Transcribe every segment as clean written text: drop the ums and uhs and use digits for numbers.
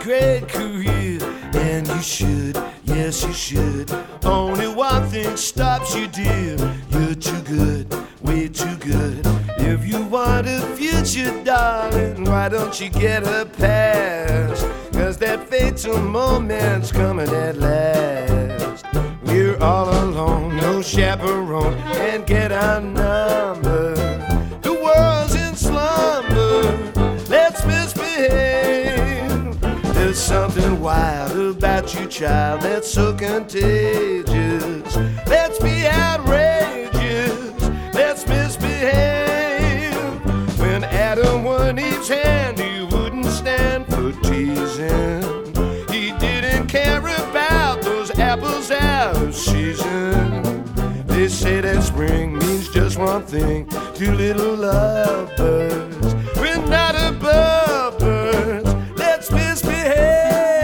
great career, and you should, yes you should. Only one thing stops you, dear. You're too good, way too good. If you want a future, darling, why don't you get a pass? 'Cause that fatal moment's coming at last. We're all alone, no chaperone, and get our number. The world's in slumber, let's misbehave. There's something wild about you, child, that's so contagious. Let's be outrageous, let's misbehave. When Adam won Eve's hand, he wouldn't stand for teasing. He didn't care about those apples out of season. They say that spring means just one thing to little lovebirds. We're not above birds, let's misbehave.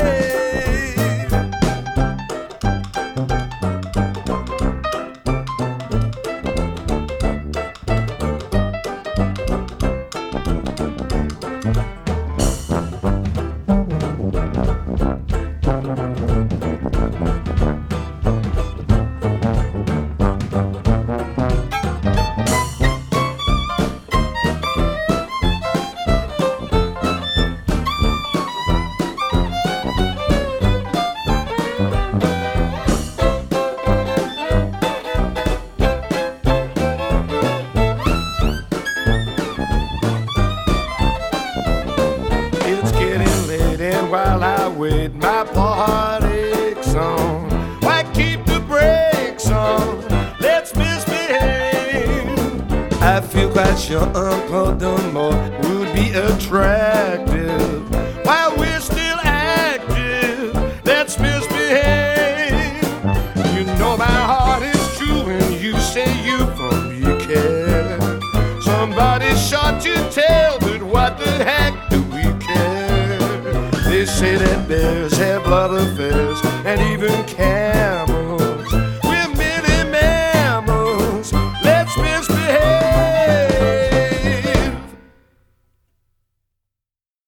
While I wait, my poor heart aches on. Why keep the brakes on? Let's misbehave. I feel quite sure Uncle Dunmore would be attractive while we're still active. Let's misbehave. You know my heart is true when you say you for me care. Somebody's shot to tell, but what the heck do we care? They say that bears have love affairs and even can